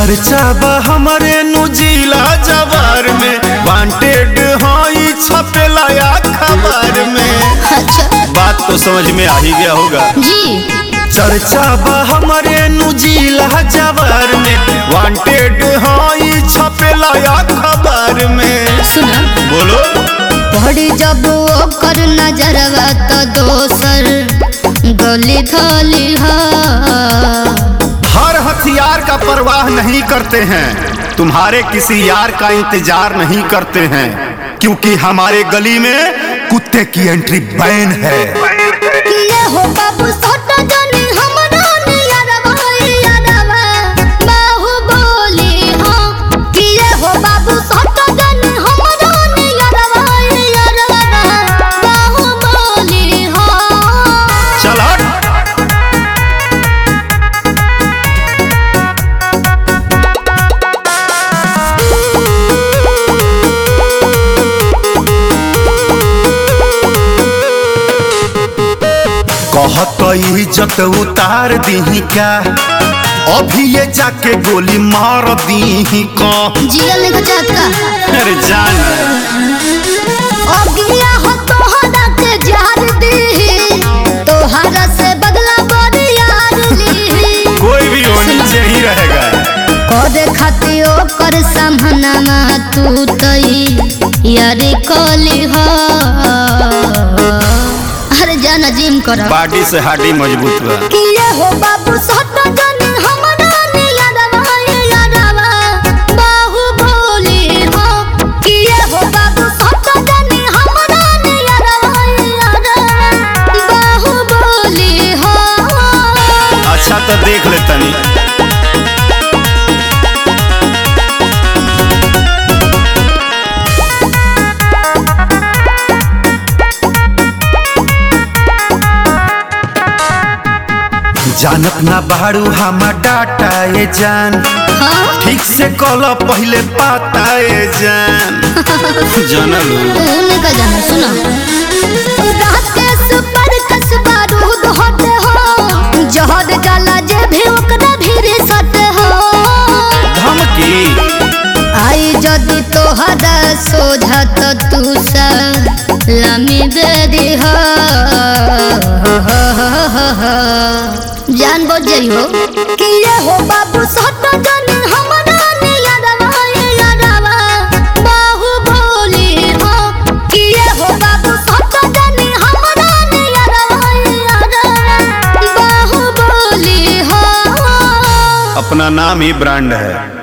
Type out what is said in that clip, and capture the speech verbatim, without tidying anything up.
चर्चा बा हमारे नुजीला जवार में, वांटेड हई छपेला खबर में। अच्छा बात तो समझ में आ ही गया होगा जी। चर्चा बा हमारे नुजीला जवार में, वांटेड हई छपेला खबर में। सुना बोलो पड़ी जब ओकर नजरवा तो दोसर गली थली हर हथियार का परवाह नहीं करते हैं, तुम्हारे किसी यार का इंतजार नहीं करते हैं, क्योंकि हमारे गली में कुत्ते की एंट्री बैन है। ये हो बाबू सोटा जानी हमरा नियरवा यारवा बाहुबली हो। ये हो बाबू सोटा जानी हमरा नियरवा यारवा बाहुबली हो। चल हट। कहत इज्जत उतार दी क्या, अभी ये जाके गोली मार दी का। जियल को चाहता अरे जान अगिया हो तोहरा के जार दी, तोहरा से बदला बड़ी यार ली। कोई भी हो नीचे ही रहेगा। करे खाती ओकर सामना तू तई यारी कली हो। अरे जाना जिम कर पार्टी से हाडी मजबूत बा। कि ये हो बाबू सोटा जानी हमरा नियरवा यारवा बाहुबली हो। कि ये हो बाबू सोटा जानी हमरा नियरवा यारवा बाहुबली हो। अच्छा तो देख ले तनी। जानत ना बाड़ू हम डाटा ये जान, हाँ? ठीक से कल पहले पाता ये जान। जानल तूने का जाना सुना राकेश पर कसबा रूद होते हो, जहर डाला जे भी ओकरा भीड़ सते हो। धमकी आई जदि तोहरा सोझा तो तू सा लामी दे दी हो। जान बोझ जाई हो कि ये हो बाबू सोटा जानी हमरा नियरवा यारवा बाहुबली हो। कि ये हो बाबू सोटा जानी हमरा नियरवा यारवा बाहुबली हो। अपना नाम ही ब्रांड है।